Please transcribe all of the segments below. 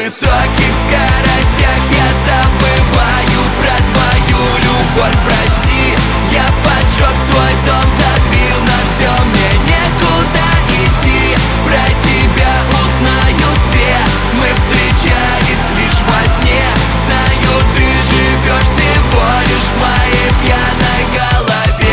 высоких скоростях я забываю про твою любовь. Прости, я поджег свой дом, забил на все, мне некуда идти. Про тебя узнают все, мы встречались лишь во сне. Знаю, ты живешь всего лишь в моей пьяной голове.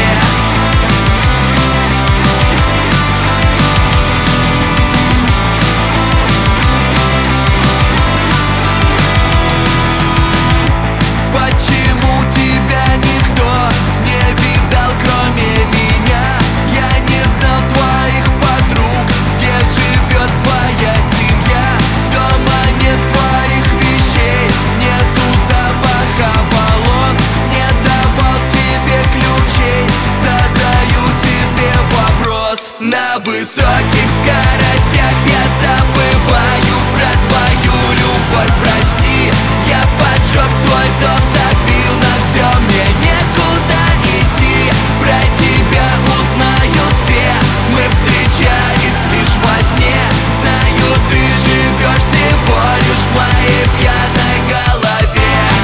Почему тебя никто не видал, кроме меня? Я не знал твоих подруг, где живет твоя семья. Дома нет твоих вещей, нету запаха волос. Не давал тебе ключей, задаю себе вопрос. На высоких скоростях я забываю про твою любовь. Прости, я поджег свой дом, забил на все, мне некуда идти. Про тебя узнают все, мы встречались лишь во сне. Знаю, ты живешь всего лишь в моей пьяной голове.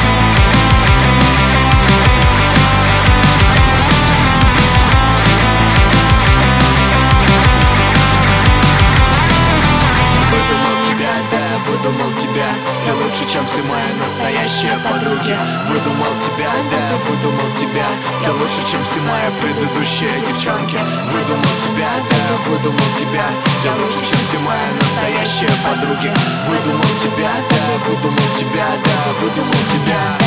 Выдумал тебя, да, выдумал тебя. Ты лучше, чем все мои настоящие подруги. Выдумал тебя, да, выдумал тебя. Ты лучше, чем все мои предыдущие девчонки. Выдумал тебя, да, выдумал тебя. Ты лучше, чем все мои настоящие подруги. Выдумал тебя, да, выдумал тебя, да, выдумал тебя.